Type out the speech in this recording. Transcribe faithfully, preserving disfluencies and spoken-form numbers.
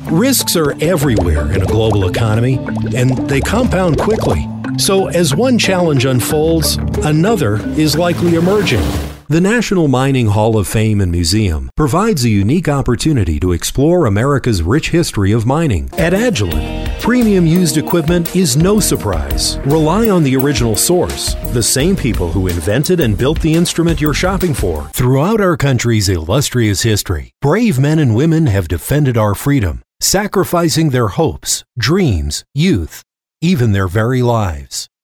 Risks are everywhere in a global economy, and they compound quickly. So as one challenge unfolds, another is likely emerging. The National Mining Hall of Fame and Museum provides a unique opportunity to explore America's rich history of mining. At Agilent, premium used equipment is no surprise. Rely on the original source, the same people who invented and built the instrument you're shopping for. Throughout our country's illustrious history, brave men and women have defended our freedom, sacrificing their hopes, dreams, youth, even their very lives.